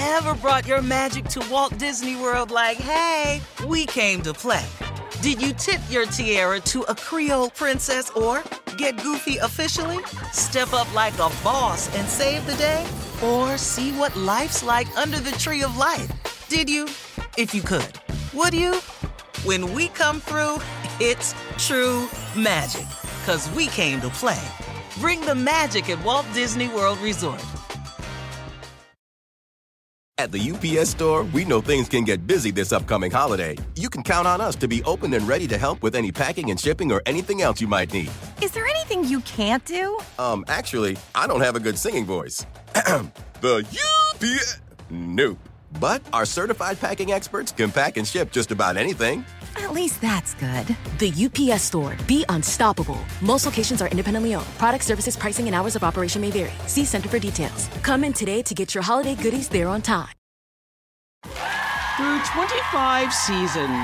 ever brought your magic to Walt Disney World like, hey, we came to play? Did you tip your tiara to a Creole princess or get goofy officially? Step up like a boss and save the day? Or see what life's like under the tree of life? Did you? If you could. Would you? When we come through, it's true magic. 'Cause we came to play. Bring the magic at Walt Disney World Resort. At the UPS Store, we know things can get busy this upcoming holiday. You can count on us to be open and ready to help with any packing and shipping or anything else you might need. Is there anything you can't do? Actually, I don't have a good singing voice. The UPS... Nope. But our certified packing experts can pack and ship just about anything. At least that's good. The UPS Store. Be unstoppable. Most locations are independently owned. Product, services, pricing, and hours of operation may vary. See Center for details. Come in today to get your holiday goodies there on time. Through 25 seasons,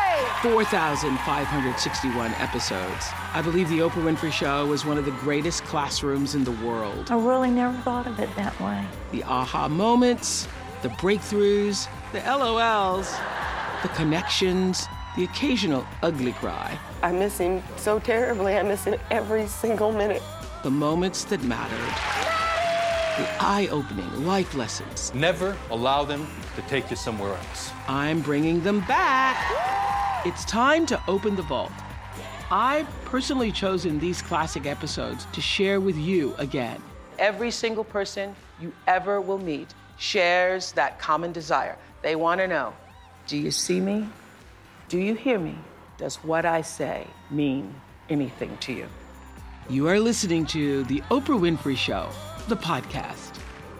4,561 episodes, I believe The Oprah Winfrey Show was one of the greatest classrooms in the world. I really never thought of it that way. The aha moments, the breakthroughs, the LOLs, the connections, the occasional ugly cry. I miss him so terribly. I miss him every single minute. The moments that mattered. The eye-opening life lessons. Never allow them to take you somewhere else. I'm bringing them back. It's time to open the vault. I've personally chosen these classic episodes to share with you again. Every single person you ever will meet shares that common desire. They want to know, do you see me? Do you hear me? Does what I say mean anything to you? You are listening to The Oprah Winfrey Show, the podcast.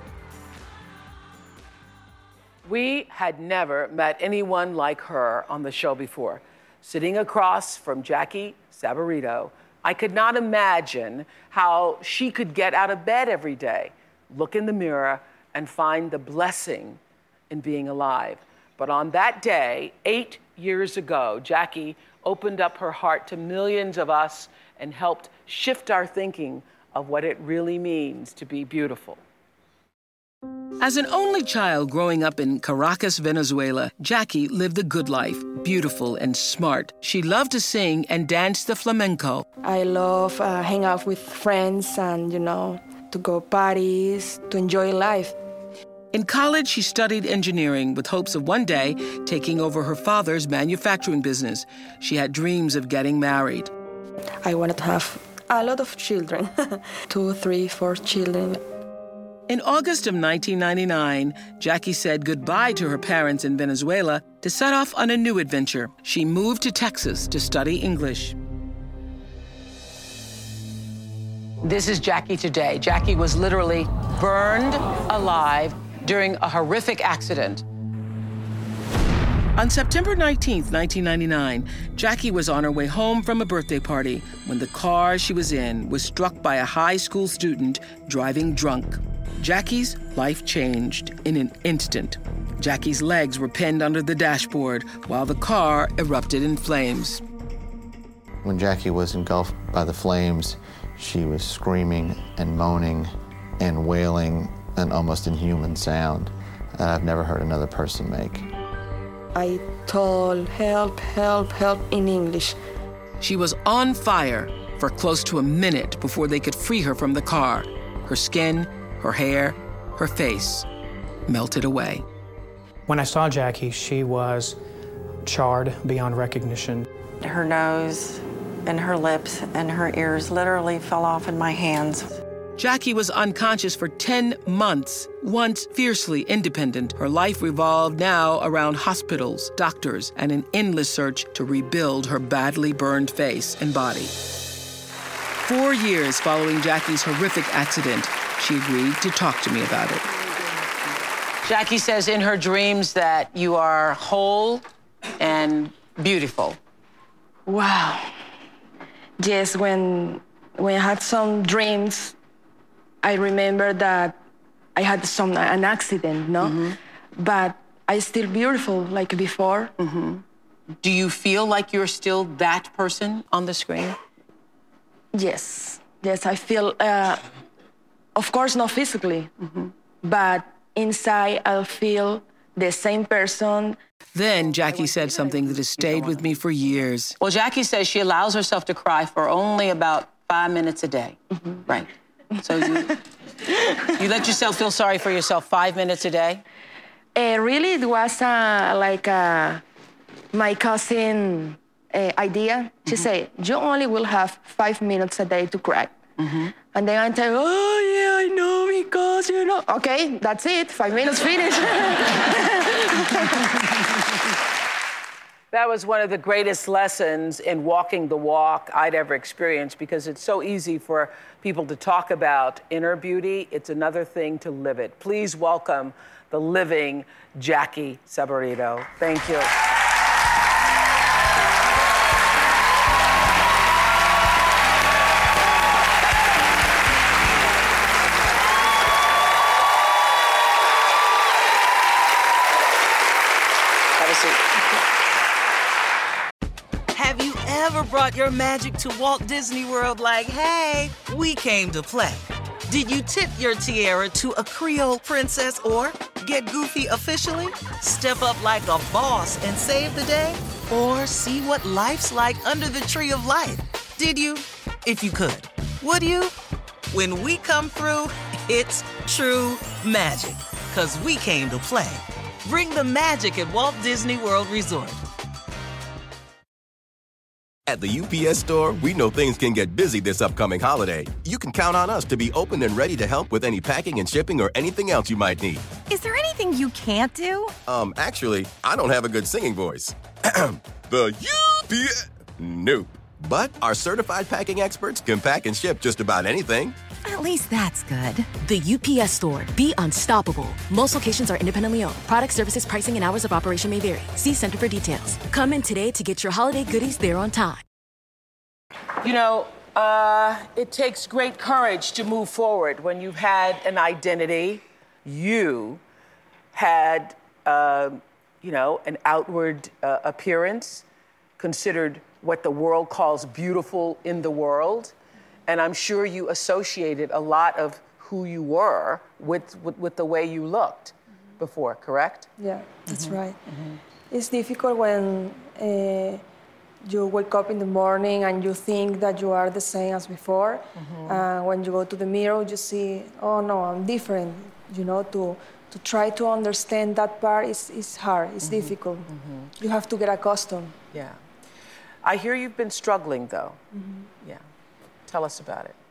We had never met anyone like her on the show before. Sitting across from Jackie Savarito, I could not imagine how she could get out of bed every day, look in the mirror, and find the blessing in being alive. But on that day, 8 years ago, Jackie opened up her heart to millions of us and helped shift our thinking of what it really means to be beautiful. As an only child growing up in Caracas, Venezuela, Jackie lived a good life, beautiful and smart. She loved to sing and dance the flamenco. I love hang out with friends and, to go parties, to enjoy life. In college, she studied engineering with hopes of one day taking over her father's manufacturing business. She had dreams of getting married. I wanted to have a lot of children, 2, 3, 4 children. In August of 1999, Jackie said goodbye to her parents in Venezuela to set off on a new adventure. She moved to Texas to study English. This is Jackie today. Jackie was literally burned alive during a horrific accident. On September 19th, 1999, Jackie was on her way home from a birthday party when the car she was in was struck by a high school student driving drunk. Jackie's life changed in an instant. Jackie's legs were pinned under the dashboard while the car erupted in flames. When Jackie was engulfed by the flames, she was screaming and moaning and wailing an almost inhuman sound that I've never heard another person make. I told help, help, help in English. She was on fire for close to a minute before they could free her from the car. Her skin, her hair, her face melted away. When I saw Jackie, she was charred beyond recognition. Her nose and her lips and her ears literally fell off in my hands. Jackie was unconscious for 10 months. Once fiercely independent, her life revolved now around hospitals, doctors, and an endless search to rebuild her badly burned face and body. 4 years following Jackie's horrific accident, she agreed to talk to me about it. Jackie says in her dreams that you are whole and beautiful. Wow. Yes, when I had some dreams, I remember that I had an accident, no? Mm-hmm. But I still beautiful like before. Mm-hmm. Do you feel like you're still that person on the screen? Yes, I feel, of course not physically, but inside I'll feel the same person. Then Jackie said something that has stayed with me for years. Well, Jackie says she allows herself to cry for only about 5 minutes a day. Right. So you let yourself feel sorry for yourself 5 minutes a day? Really, it was my cousin idea. She said, you only will have 5 minutes a day to cry. And then I tell, oh, yeah, I know, because, you know. Okay, that's it. 5 minutes finished. That was one of the greatest lessons in walking the walk I'd ever experienced, because it's so easy for people to talk about inner beauty. It's another thing to live it. Please welcome the living Jackie Sabarito. Thank you. Have a seat. Have you ever brought your magic to Walt Disney World like, hey, we came to play? Did you tip your tiara to a Creole princess or get goofy officially? Step up like a boss and save the day? Or see what life's like under the tree of life? Did you? If you could. Would you? When we come through, it's true magic. 'Cause we came to play. Bring the magic at Walt Disney World Resort. At the UPS Store, we know things can get busy this upcoming holiday. You can count on us to be open and ready to help with any packing and shipping or anything else you might need. Is there anything you can't do? Actually, I don't have a good singing voice. The UPS... Nope. But our certified packing experts can pack and ship just about anything. At least that's good. The UPS Store. Be unstoppable. Most locations are independently owned. Product, services, pricing, and hours of operation may vary. See Center for details. Come in today to get your holiday goodies there on time. You know, it takes great courage to move forward when you've had an identity. You had, an outward appearance, considered what the world calls beautiful in the world. And I'm sure you associated a lot of who you were with the way you looked before, correct? Yeah, that's right. It's difficult when you wake up in the morning and you think that you are the same as before. When you go to the mirror, you see, oh no, I'm different. You know, to try to understand that part is hard, it's difficult. You have to get accustomed. Yeah. I hear you've been struggling, though. Yeah. Tell us about it.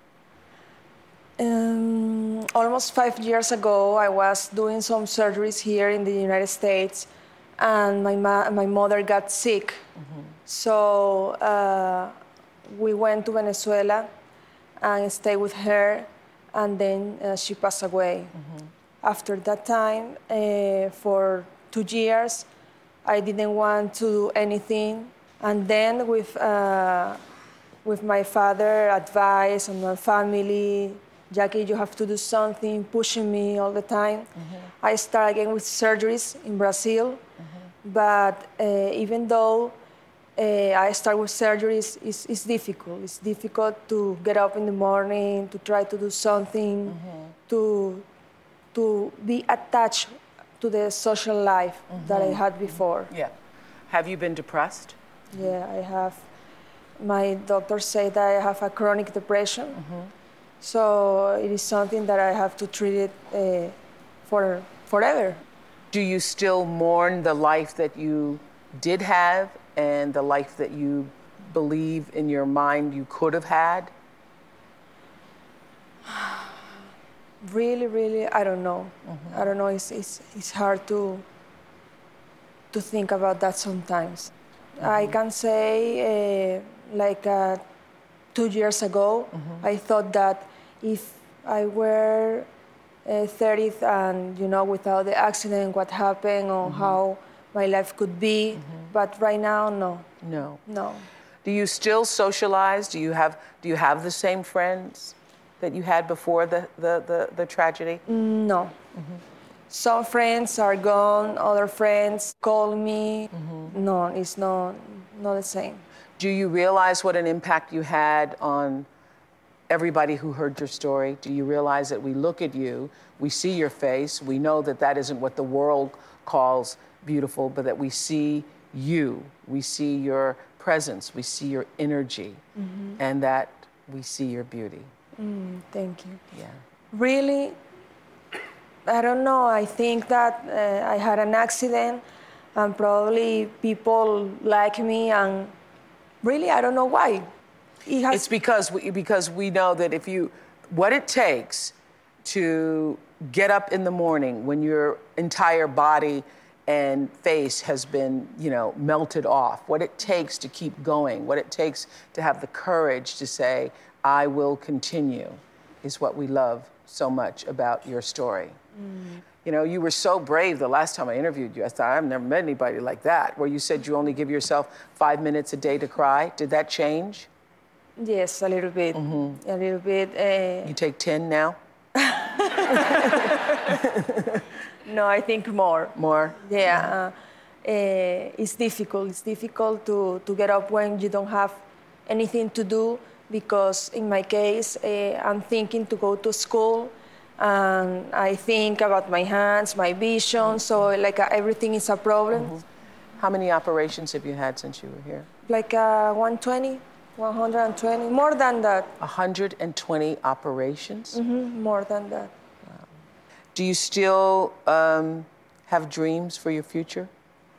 Almost 5 years ago, I was doing some surgeries here in the United States, and my mother got sick. So we went to Venezuela and stayed with her, and then she passed away. After that time, for 2 years, I didn't want to do anything. And then with my father's advice and my family, Jackie, you have to do something, pushing me all the time. I started again with surgeries in Brazil. But even though I start with surgeries, it's difficult. It's difficult to get up in the morning, to try to do something, to be attached to the social life that I had before. Yeah. Have you been depressed? Yeah, I have. My doctor said that I have a chronic depression. So it is something that I have to treat it for forever. Do you still mourn the life that you did have and the life that you believe in your mind you could have had? Really, I don't know. I don't know. It's hard to think about that sometimes. I can say, 2 years ago, I thought that if I were 30 and, without the accident, what happened or how my life could be. But right now, no. No. Do you still socialize? Do you have the same friends that you had before the tragedy? No. Some friends are gone, other friends call me. No, it's not the same. Do you realize what an impact you had on everybody who heard your story? Do you realize that we look at you, we see your face, we know that that isn't what the world calls beautiful, but that we see you, we see your presence, we see your energy, and that we see your beauty. Thank you. Yeah. Really, I don't know. I think that I had an accident, and probably people like me, and really, I don't know why. It's because we know that what it takes to get up in the morning when your entire body and face has been, melted off, what it takes to keep going, what it takes to have the courage to say, I will continue, is what we love so much about your story. You were so brave the last time I interviewed you. I thought, I've never met anybody like that, where you said you only give yourself 5 minutes a day to cry. Did that change? Yes, a little bit. A little bit. You take 10 now? No, I think more. More? Yeah. It's difficult. It's difficult to get up when you don't have anything to do, because in my case, I'm thinking to go to school, and I think about my hands, my vision, so everything is a problem. How many operations have you had since you were here? 120, more than that. 120 operations? More than that. Wow. Do you still have dreams for your future?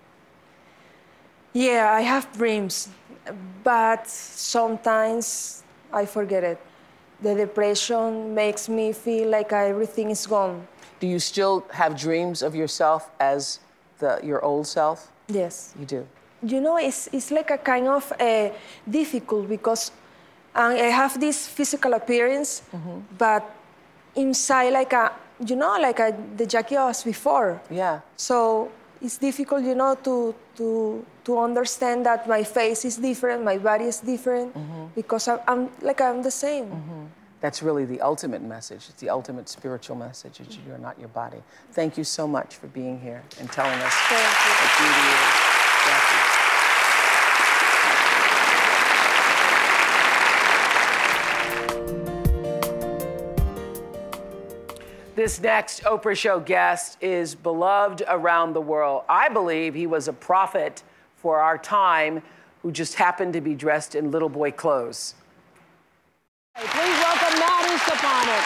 Yeah, I have dreams, but sometimes I forget it. The depression makes me feel like everything is gone. Do you still have dreams of yourself as your old self? Yes. You do? It's like a kind of difficult, because I have this physical appearance, but inside the Jackie I was before. Yeah. So it's difficult, to understand that my face is different, my body is different, because I'm the same. That's really the ultimate message. It's the ultimate spiritual message, that you're not your body. Thank you so much for being here and telling us what beauty is. This next Oprah Show guest is beloved around the world. I believe he was a prophet for our time who just happened to be dressed in little boy clothes. Please welcome Maddie Stepanek.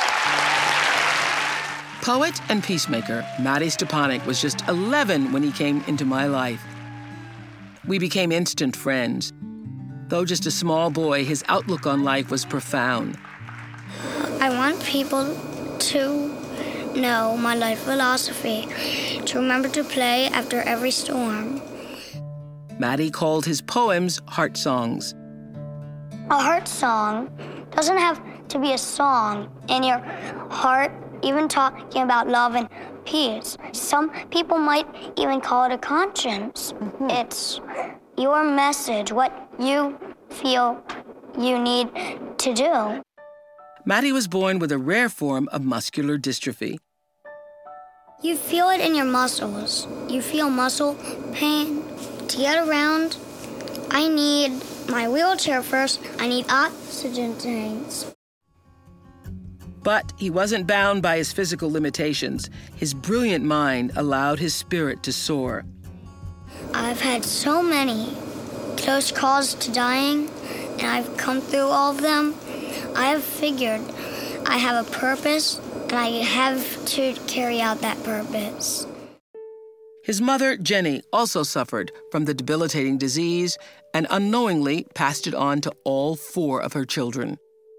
Poet and peacemaker, Maddie Stepanek was just 11 when he came into my life. We became instant friends. Though just a small boy, his outlook on life was profound. I want people to know my life philosophy, to remember to play after every storm. Maddie called his poems heart songs. A heart song doesn't have to be a song in your heart, even talking about love and peace. Some people might even call it a conscience. It's your message, what you feel you need to do. Maddie was born with a rare form of muscular dystrophy. You feel it in your muscles. You feel muscle pain. To get around, I need my wheelchair first. I need oxygen tanks. But he wasn't bound by his physical limitations. His brilliant mind allowed his spirit to soar. I've had so many close calls to dying, and I've come through all of them. I have figured I have a purpose, and I have to carry out that purpose. His mother, Jenny, also suffered from the debilitating disease and unknowingly passed it on to all 4 of her children.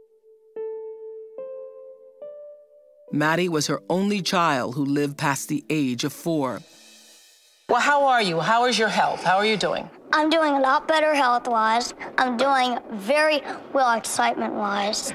Maddie was her only child who lived past the age of 4. Well, how are you? How is your health? How are you doing? I'm doing a lot better health-wise. I'm doing very well excitement-wise.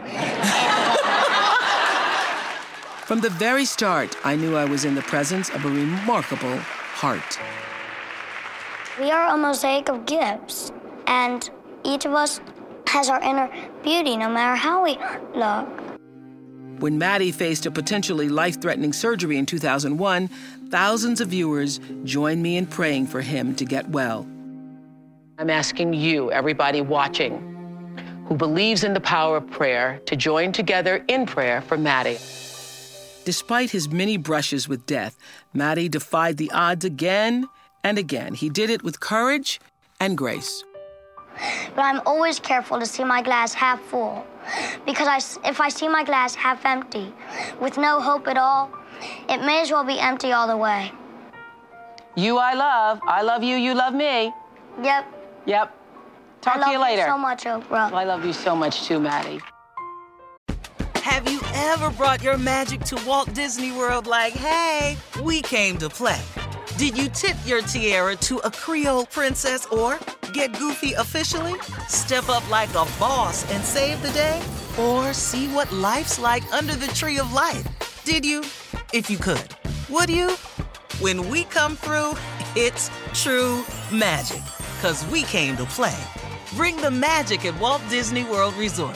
From the very start, I knew I was in the presence of a remarkable heart. We are a mosaic of gifts, and each of us has our inner beauty, no matter how we look. When Maddie faced a potentially life-threatening surgery in 2001, thousands of viewers joined me in praying for him to get well. I'm asking you, everybody watching, who believes in the power of prayer, to join together in prayer for Maddie. Despite his many brushes with death, Maddie defied the odds again and again. He did it with courage and grace. But I'm always careful to see my glass half full, because if I see my glass half empty, with no hope at all, it may as well be empty all the way. You I love you, you love me. Yep. Talk to you later. I love you so much, Oprah. I love you so much too, Maddie. Have you ever brought your magic to Walt Disney World like, hey, we came to play? Did you tip your tiara to a Creole princess or get goofy officially? Step up like a boss and save the day? Or see what life's like under the tree of life? Did you? If you could. Would you? When we come through, it's true magic. 'Cause we came to play. Bring the magic at Walt Disney World Resort.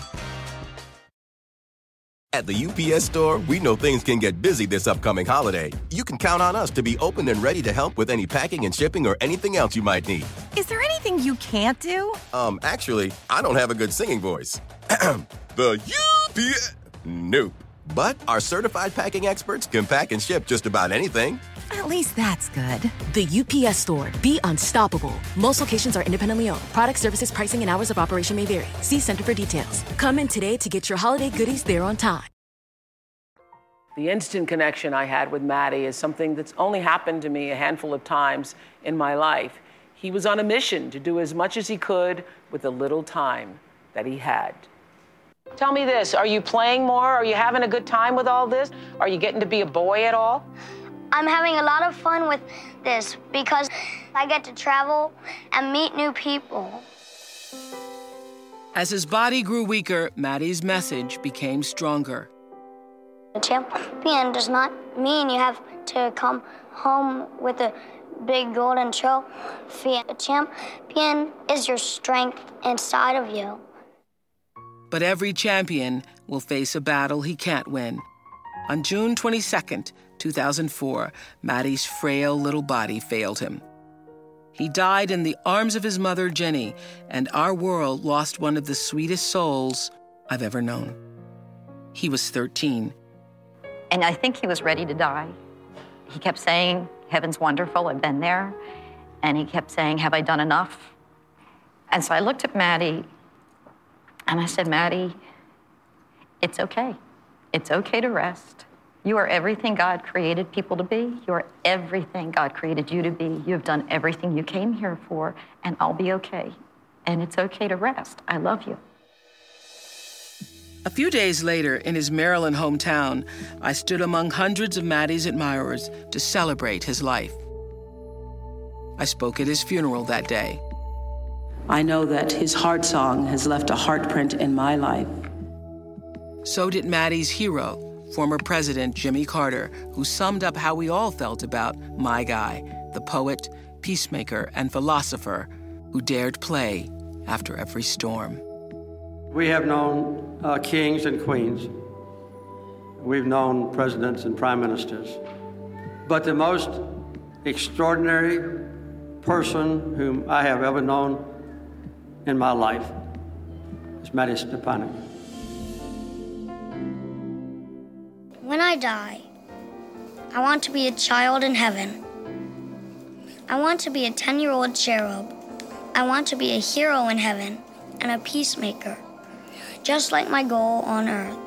At the UPS Store, we know things can get busy this upcoming holiday. You can count on us to be open and ready to help with any packing and shipping or anything else you might need. Is there anything you can't do? Actually, I don't have a good singing voice. The UPS... Nope. But our certified packing experts can pack and ship just about anything. At least that's good. The UPS Store. Be unstoppable. Most locations are independently owned. Product, services, pricing, and hours of operation may vary. See Center for details. Come in today to get your holiday goodies there on time. The instant connection I had with Maddie is something that's only happened to me a handful of times in my life. He was on a mission to do as much as he could with the little time that he had. Tell me this, are you playing more? Are you having a good time with all this? Are you getting to be a boy at all? I'm having a lot of fun with this because I get to travel and meet new people. As his body grew weaker, Maddie's message became stronger. A champion does not mean you have to come home with a big golden trophy. A champion is your strength inside of you. But every champion will face a battle he can't win. On June 22nd, 2004, Maddie's frail little body failed him. He died in the arms of his mother, Jenny, and our world lost one of the sweetest souls I've ever known. He was 13. And I think he was ready to die. He kept saying, heaven's wonderful, I've been there. And he kept saying, have I done enough? And so I looked at Maddie, and I said, Maddie, it's okay. It's okay to rest. You are everything God created people to be. You are everything God created you to be. You have done everything you came here for, and I'll be okay. And it's okay to rest. I love you. A few days later, in his Maryland hometown, I stood among hundreds of Maddie's admirers to celebrate his life. I spoke at his funeral that day. I know that his heart song has left a heartprint in my life. So did Maddie's hero, former President Jimmy Carter, who summed up how we all felt about my guy, the poet, peacemaker, and philosopher who dared play after every storm. We have known kings and queens. We've known presidents and prime ministers. But the most extraordinary person whom I have ever known in my life is Maddie Stepanek. When I die, I want to be a child in heaven. I want to be a 10-year-old cherub. I want to be a hero in heaven and a peacemaker, just like my goal on earth.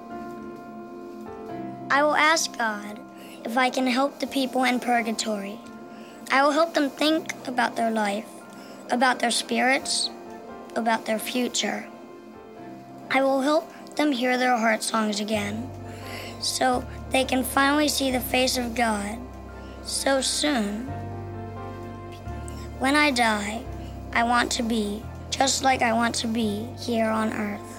I will ask God if I can help the people in purgatory. I will help them think about their life, about their spirits, about their future. I will help them hear their heart songs again, so they can finally see the face of God so soon. When I die, I want to be just like I want to be here on earth.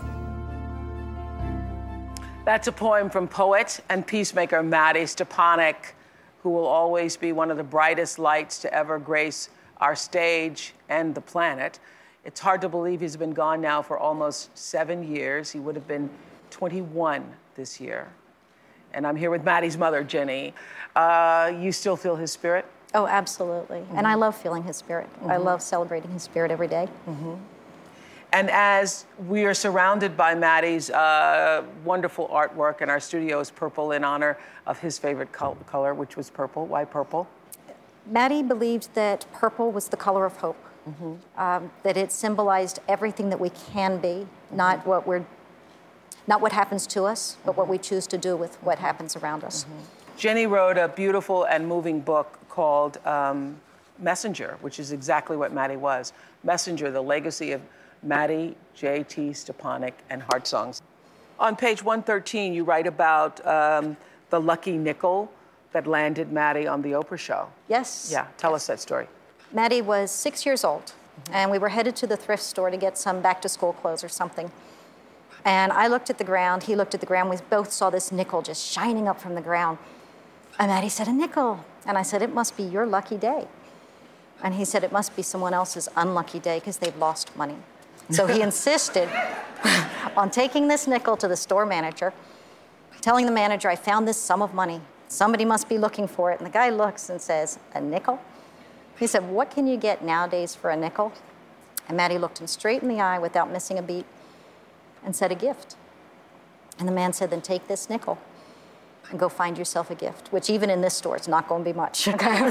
That's a poem from poet and peacemaker Maddie Stepanek, who will always be one of the brightest lights to ever grace our stage and the planet. It's hard to believe he's been gone now for almost 7 years. He would have been 21 this year. And I'm here with Maddie's mother, Jenny. You still feel his spirit? Oh, absolutely. Mm-hmm. And I love feeling his spirit. Mm-hmm. I love celebrating his spirit every day. Mm-hmm. And as we are surrounded by Maddie's wonderful artwork, and our studio is purple in honor of his favorite color, which was purple. Why purple? Maddie believed that purple was the color of hope, that it symbolized everything that we can be, not what happens to us, but what we choose to do with what happens around us. Jenny wrote a beautiful and moving book called Messenger, which is exactly what Maddie was. Messenger, the legacy of Maddie, J.T. Stepanek, and Heart Songs. On page 113, you write about the lucky nickel that landed Maddie on the Oprah show. Yes. Yeah, tell us that story. Maddie was 6 years old, and we were headed to the thrift store to get some back-to-school clothes or something. And I looked at the ground, he looked at the ground, we both saw this nickel just shining up from the ground. And Maddie said, "A nickel." And I said, "It must be your lucky day." And he said, "It must be someone else's unlucky day because they've lost money." So he insisted on taking this nickel to the store manager, telling the manager, "I found this sum of money. Somebody must be looking for it." And the guy looks and says, "A nickel?" He said, "What can you get nowadays for a nickel?" And Maddie looked him straight in the eye without missing a beat and said, "A gift." And the man said, "Then take this nickel and go find yourself a gift," which even in this store, it's not going to be much.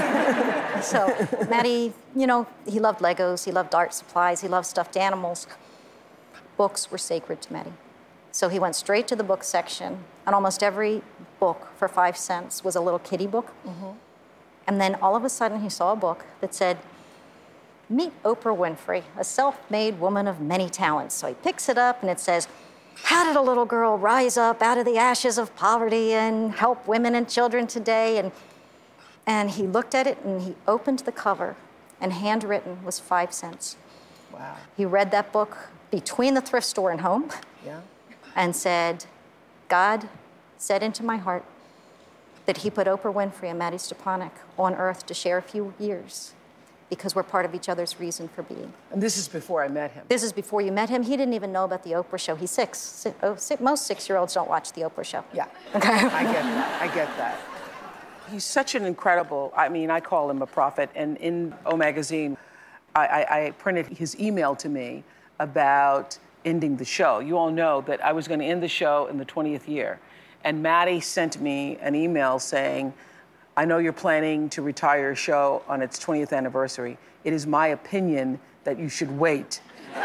So Maddie, you know, he loved Legos, he loved art supplies, he loved stuffed animals. Books were sacred to Maddie. So he went straight to the book section, and almost every book for 5 cents was a little kiddie book. And then all of a sudden he saw a book that said, "Meet Oprah Winfrey, a self-made woman of many talents." So he picks it up and it says, "How did a little girl rise up out of the ashes of poverty and help women and children today?" And he looked at it and he opened the cover, and handwritten was 5 cents. Wow. He read that book between the thrift store and home. Yeah. And said, "God said into my heart that he put Oprah Winfrey and Maddie Stepanek on earth to share a few years because we're part of each other's reason for being." And this is before I met him. This is before you met him. He didn't even know about the Oprah show. He's six. Most 6-year-olds don't watch the Oprah show. Yeah, okay. I get that. He's such an incredible, I mean, I call him a prophet. And in O Magazine, I printed his email to me about ending the show. You all know that I was going to end the show in the 20th year. And Maddie sent me an email saying, "I know you're planning to retire your show on its 20th anniversary. It is my opinion that you should wait."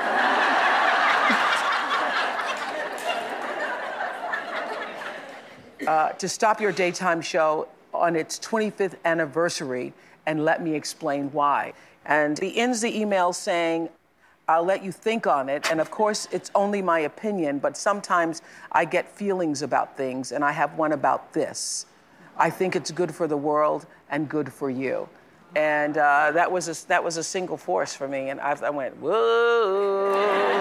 To stop your daytime show on its 25th anniversary, and let me explain why. And he ends the email saying, "I'll let you think on it. And of course, it's only my opinion, but sometimes I get feelings about things, and I have one about this. I think it's good for the world and good for you." And that was a single force for me. And I went, whoa,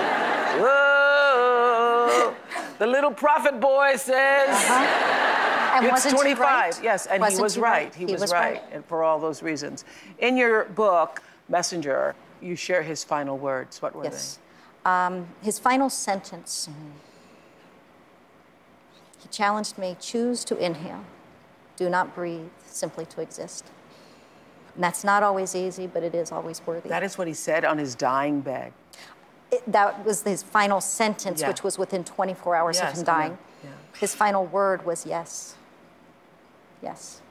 whoa. The little prophet boy says, And it's wasn't 25. Right? Yes, and Wasn't he was right. right? He was right. And for all those reasons. In your book, Messenger, you share his final words. What were they? His final sentence. He challenged me, "Choose to inhale. Do not breathe, simply to exist." And that's not always easy, but it is always worthy. That is what he said on his dying bed. That was his final sentence, Yeah. which was within 24 hours Yes, of him I know. dying. Yeah. His final word was yes. Yes.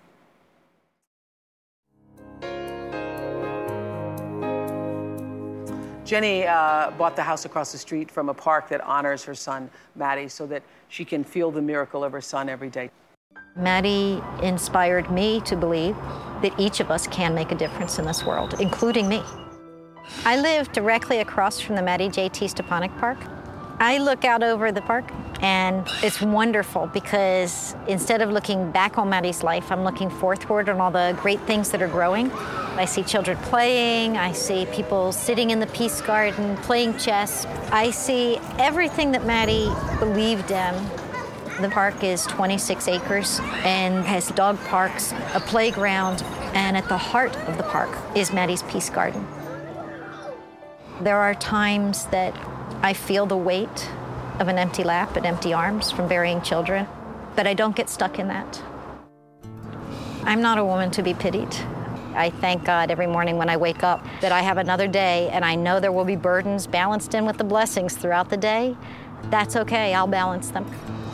Jenny bought the house across the street from a park that honors her son, Maddie, so that she can feel the miracle of her son every day. Maddie inspired me to believe that each of us can make a difference in this world, including me. I live directly across from the Maddie J.T. Stepanek Park. I look out over the park, and it's wonderful because instead of looking back on Maddie's life, I'm looking forward on all the great things that are growing. I see children playing, I see people sitting in the Peace Garden, playing chess. I see everything that Maddie believed in. The park is 26 acres and has dog parks, a playground, and at the heart of the park is Maddie's Peace Garden. There are times that I feel the weight of an empty lap and empty arms from burying children, but I don't get stuck in that. I'm not a woman to be pitied. I thank God every morning when I wake up that I have another day, and I know there will be burdens balanced in with the blessings throughout the day. That's okay, I'll balance them.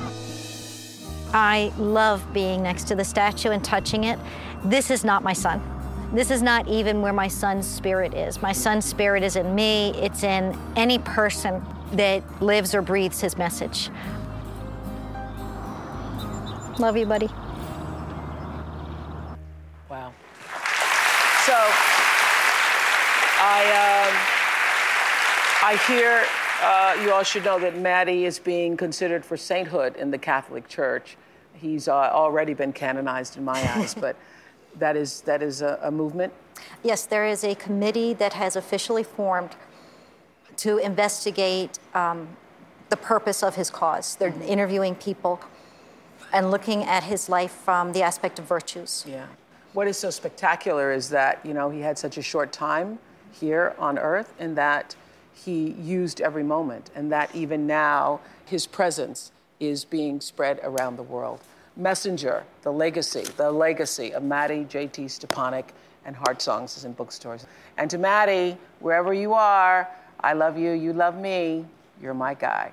I love being next to the statue and touching it. This is not my son. This is not even where my son's spirit is. My son's spirit is in me. It's in any person that lives or breathes his message. Love you, buddy. Wow. So, I hear you all should know that Matty is being considered for sainthood in the Catholic Church. He's already been canonized in my eyes, but that is a movement? Yes, there is a committee that has officially formed to investigate the purpose of his cause. They're interviewing people and looking at his life from the aspect of virtues. Yeah. What is so spectacular is that, you know, he had such a short time here on Earth, and that he used every moment, and that even now his presence is being spread around the world. Messenger, the legacy of Matty J.T. Stepanek and Heart Songs is in bookstores. And to Matty, wherever you are, I love you, you love me, you're my guy.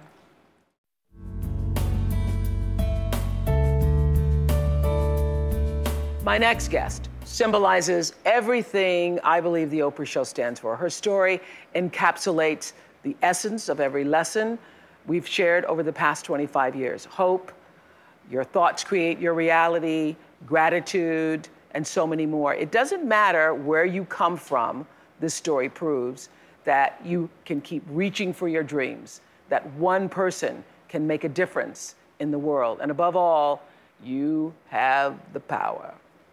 My next guest symbolizes everything I believe the Oprah Show stands for. Her story encapsulates the essence of every lesson we've shared over the past 25 years. Hope, your thoughts create your reality, gratitude, and so many more. It doesn't matter where you come from, this story proves that you can keep reaching for your dreams, that one person can make a difference in the world. And above all, you have the power.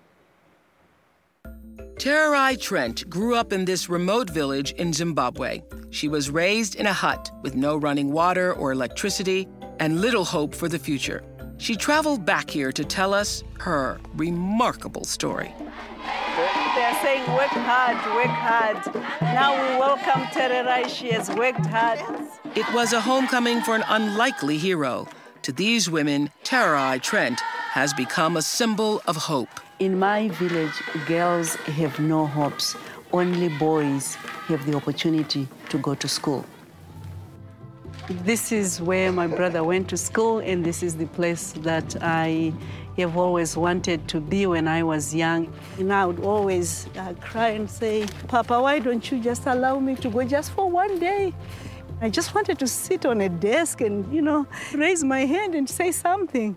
Tererai Trent grew up in this remote village in Zimbabwe. She was raised in a hut with no running water or electricity and little hope for the future. She traveled back here to tell us her remarkable story. They're saying, work hard, work hard. Now we welcome Tererai. She has worked hard. It was a homecoming for an unlikely hero. To these women, Tererai Trent has become a symbol of hope. In my village, girls have no hopes. Only boys have the opportunity to go to school. This is where my brother went to school, and this is the place that I have always wanted to be when I was young. And I would always cry and say, Papa, why don't you just allow me to go just for one day? I just wanted to sit on a desk and, raise my hand and say something.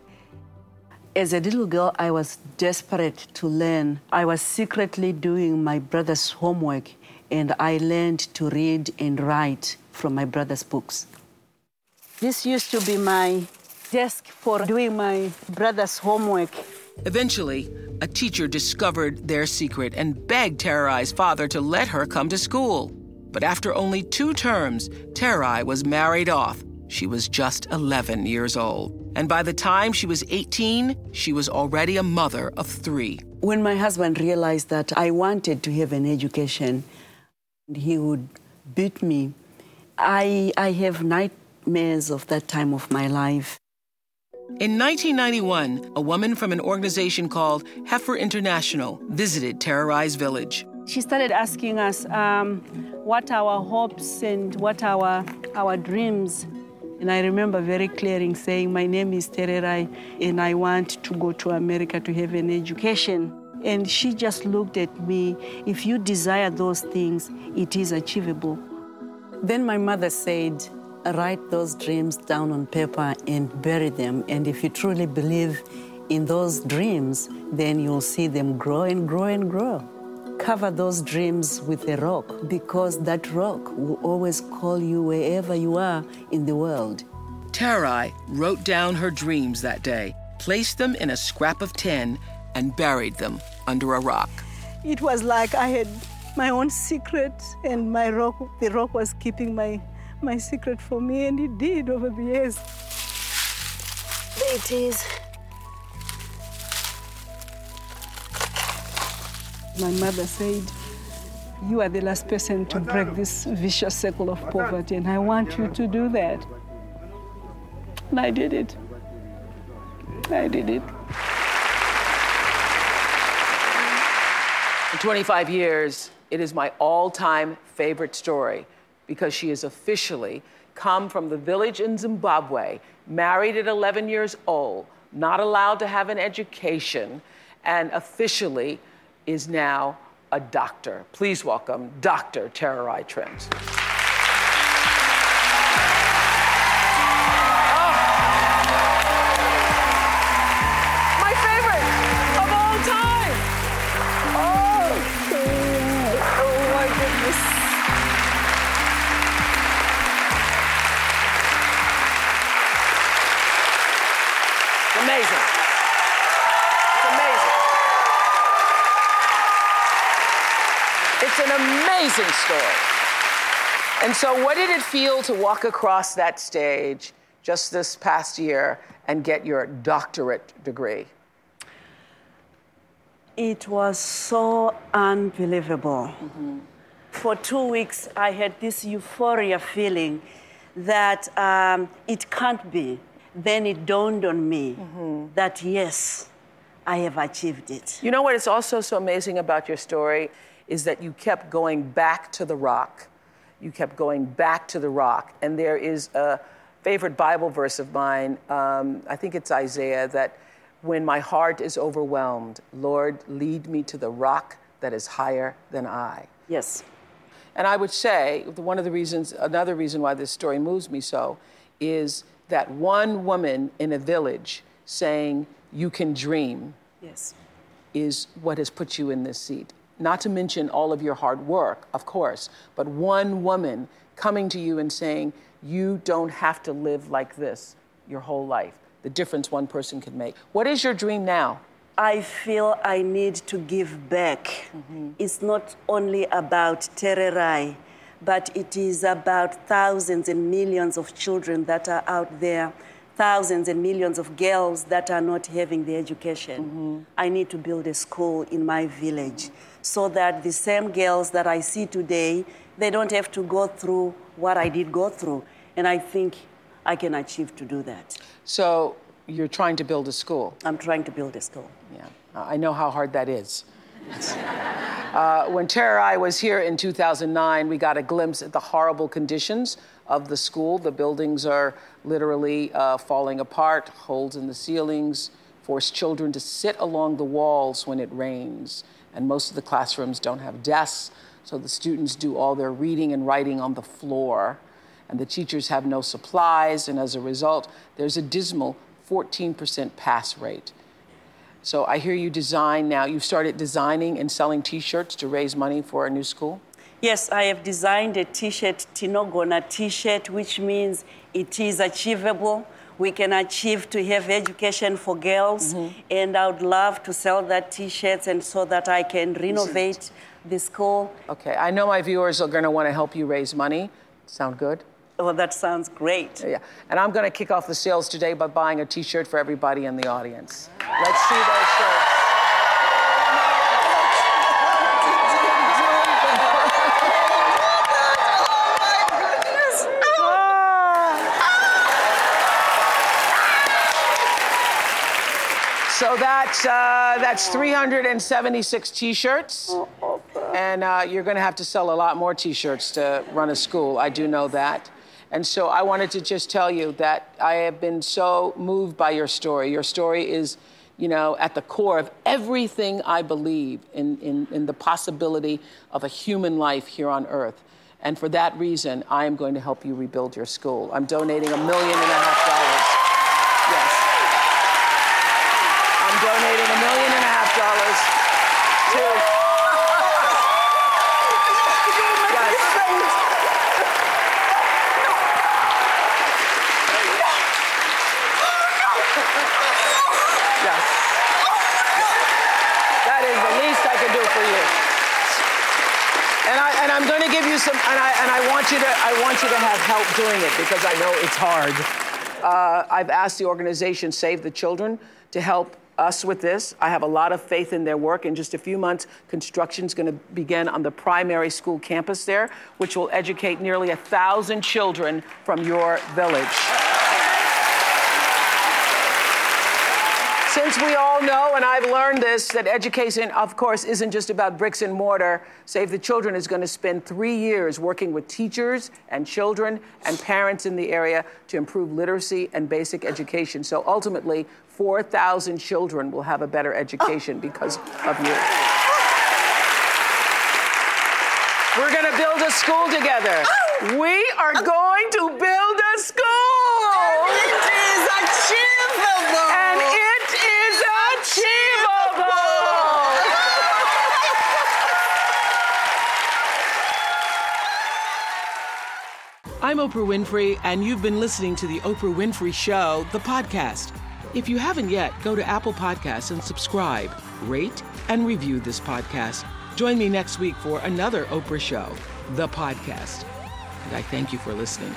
As a little girl, I was desperate to learn. I was secretly doing my brother's homework, and I learned to read and write from my brother's books. This used to be my desk for doing my brother's homework. Eventually, a teacher discovered their secret and begged Tererai's father to let her come to school. But after only 2 terms, Tererai was married off. She was just 11 years old. And by the time she was 18, she was already a mother of 3. When my husband realized that I wanted to have an education, he would beat me. I have nightmares of that time of my life. In 1991, a woman from an organization called Heifer International visited Tererai's village. She started asking us what our hopes and what our dreams. And I remember very clearly saying, my name is Tererai, and I want to go to America to have an education. And she just looked at me. If you desire those things, it is achievable. Then my mother said, write those dreams down on paper and bury them. And if you truly believe in those dreams, then you'll see them grow and grow and grow. Cover those dreams with a rock, because that rock will always call you wherever you are in the world. Tererai wrote down her dreams that day, placed them in a scrap of tin, and buried them under a rock. It was like I had my own secret, and the rock was keeping my secret for me, and it did over the years. There it is. My mother said, you are the last person to break this vicious cycle of poverty, and I want you to do that. And I did it. For 25 years, it is my all-time favorite story because she has officially come from the village in Zimbabwe, married at 11 years old, not allowed to have an education, and officially is now a doctor. Please welcome Dr. Tererai Trims. My favorite of all time. Oh my goodness. It's amazing. It's amazing. It's an amazing story. And so what did it feel to walk across that stage just this past year and get your doctorate degree? It was so unbelievable. For 2 weeks, I had this euphoria feeling that it can't be. Then it dawned on me that, yes, I have achieved it. You know what is also so amazing about your story is that you kept going back to the rock. You kept going back to the rock. And there is a favorite Bible verse of mine, I think it's Isaiah, that when my heart is overwhelmed, Lord, lead me to the rock that is higher than I. Yes. And I would say another reason why this story moves me so is that one woman in a village saying, you can dream, yes, is what has put you in this seat. Not to mention all of your hard work, of course, but one woman coming to you and saying, you don't have to live like this your whole life. The difference one person can make. What is your dream now? I feel I need to give back. It's not only about Tererai, but it is about thousands and millions of children that are out there, thousands and millions of girls that are not having the education. I need to build a school in my village so that the same girls that I see today, they don't have to go through what I did go through. And I think I can achieve to do that. So you're trying to build a school? I'm trying to build a school. Yeah, I know how hard that is. When Tererai was here in 2009, we got a glimpse at the horrible conditions of the school. The buildings are literally falling apart, holes in the ceilings, force children to sit along the walls when it rains. And most of the classrooms don't have desks, so the students do all their reading and writing on the floor. And the teachers have no supplies, and as a result, there's a dismal 14% pass rate. So I hear you design now. You've started designing and selling T-shirts to raise money for a new school? Yes, I have designed a T-shirt, Tinogona T-shirt, which means it is achievable. We can achieve to have education for girls, and I would love to sell that T-shirts and so that I can renovate the school. Okay, I know my viewers are gonna wanna help you raise money. Sound good? Oh, that sounds great. Yeah, and I'm gonna kick off the sales today by buying a T-shirt for everybody in the audience. Let's see those shirts. So that's 376 T-shirts, and you're going to have to sell a lot more T-shirts to run a school. I do know that. And so I wanted to just tell you that I have been so moved by your story. Your story is, you know, at the core of everything I believe in the possibility of a human life here on Earth. And for that reason, I am going to help you rebuild your school. I'm donating $1.5 million. Yes. I'm donating $1.5 million to... Yes. That is the least I can do for you. And I'm going to give you some, and I want you to have help doing it because I know it's hard. I've asked the organization Save the Children to help us with this. I have a lot of faith in their work. In just a few months, construction's going to begin on the primary school campus there, which will educate nearly 1,000 children from your village. Since we all know, and I've learned this, that education, of course, isn't just about bricks and mortar, Save the Children is going to spend 3 years working with teachers and children and parents in the area to improve literacy and basic education. So ultimately, 4,000 children will have a better education because of you. We're going to build a school together. We are going to build a school. It is achievable. And it is achievable. I'm Oprah Winfrey, and you've been listening to The Oprah Winfrey Show, the podcast. If you haven't yet, go to Apple Podcasts and subscribe, rate, and review this podcast. Join me next week for another Oprah Show, the podcast. And I thank you for listening.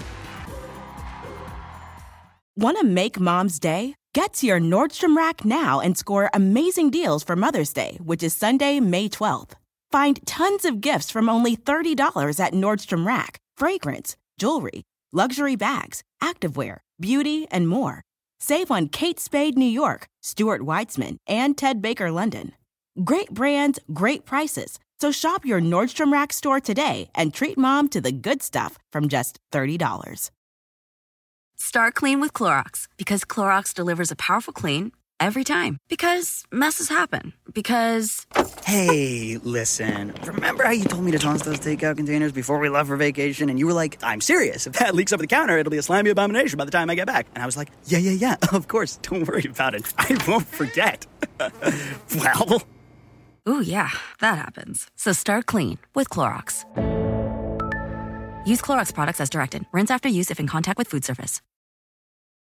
Want to make Mom's Day? Get to your Nordstrom Rack now and score amazing deals for Mother's Day, which is Sunday, May 12th. Find tons of gifts from only $30 at Nordstrom Rack. Fragrance, jewelry, luxury bags, activewear, beauty, and more. Save on Kate Spade New York, Stuart Weitzman, and Ted Baker London. Great brands, great prices. So shop your Nordstrom Rack store today and treat Mom to the good stuff from just $30. Start clean with Clorox, because Clorox delivers a powerful clean every time. Because messes happen. Because... Hey, listen. Remember how you told me to toss those takeout containers before we left for vacation? And you were like, I'm serious. If that leaks over the counter, it'll be a slimy abomination by the time I get back. And I was like, yeah, of course. Don't worry about it. I won't forget. Well... Ooh, yeah, that happens. So start clean with Clorox. Use Clorox products as directed. Rinse after use if in contact with food surface.